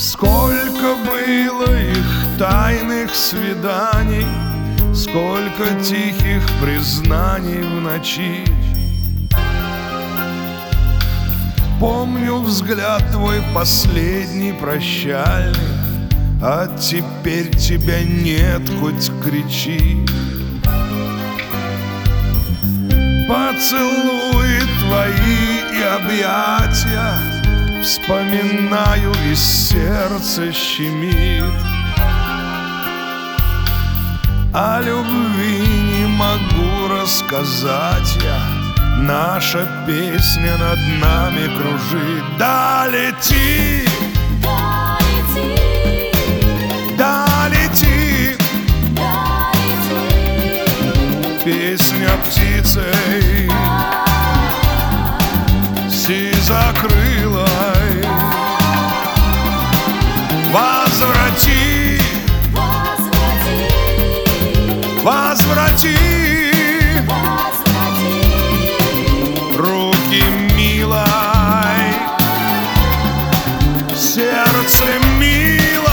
Сколько было их тайных свиданий, сколько тихих признаний в ночи. Помню взгляд твой последний прощальный, а теперь тебя нет, хоть кричи. Поцелуи твои и объятия вспоминаю, и сердце щемит. О любви не могу рассказать я, наша песня над нами кружит. Да лети, Да лети, да лети, да лети, песня птицей сизокрылой. Возврати, возврати, возврати возврати руки милой, сердце милой.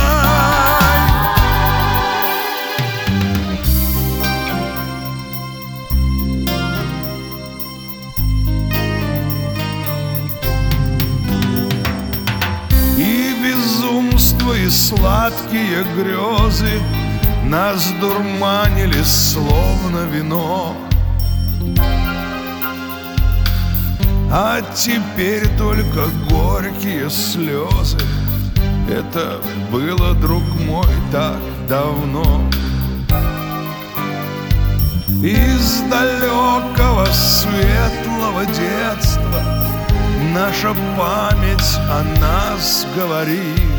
И безумство, и сладкие грезы нас дурманили, словно вино. А теперь только горькие слезы. Это было, друг мой, так давно. Из далекого светлого детства наша память о нас говорит.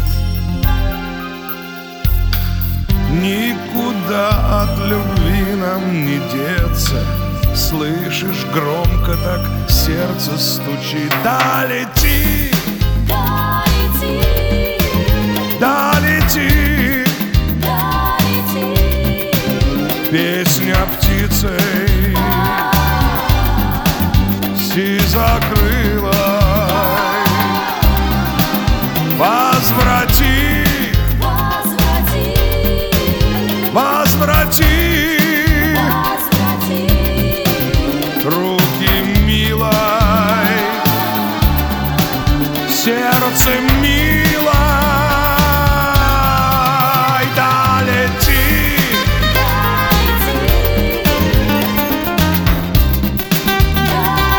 Никуда от любви нам не деться. Слышишь, громко так сердце стучит. Да лети, Да лети, да лети, да лети, песня птицей сизокрылой. Возврати, возврати, возврати возврати руки милой, сердце милой. Да лети, Да лети, да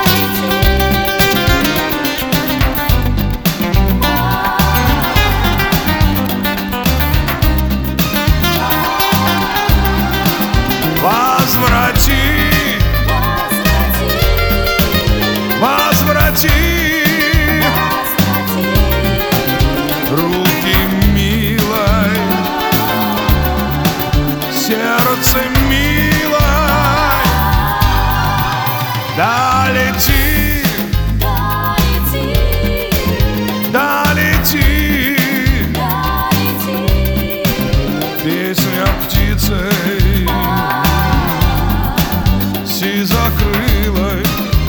возврати, возврати, возврати возврати руки милой, сердце милой. Да лети, Да лети, да лети, да лети, песня птицей сизокрылой.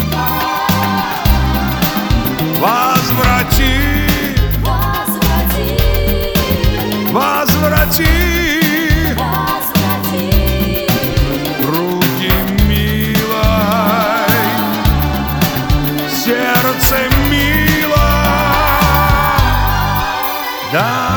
Возврати, возврати, возврати возврати руки милой, сердце милой. Да